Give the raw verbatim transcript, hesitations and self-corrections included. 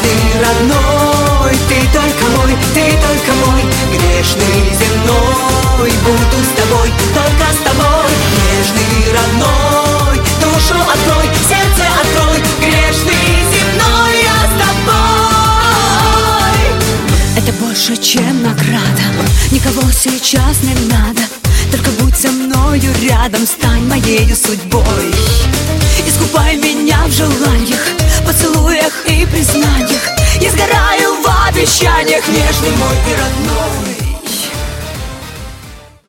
Нежный, родной, ты только мой, ты только мой. Грешный, земной, буду с тобой, только с тобой. Нежный, родной, душу открой, сердце открой. Грешный, земной, я с тобой. Это больше, чем награда, никого сейчас не надо. Только будь со мною рядом, стань моею судьбой. Искупай меня в желаниях, поцелуях и признаниях. Я сгораю в обещаниях, нежный мой и родной.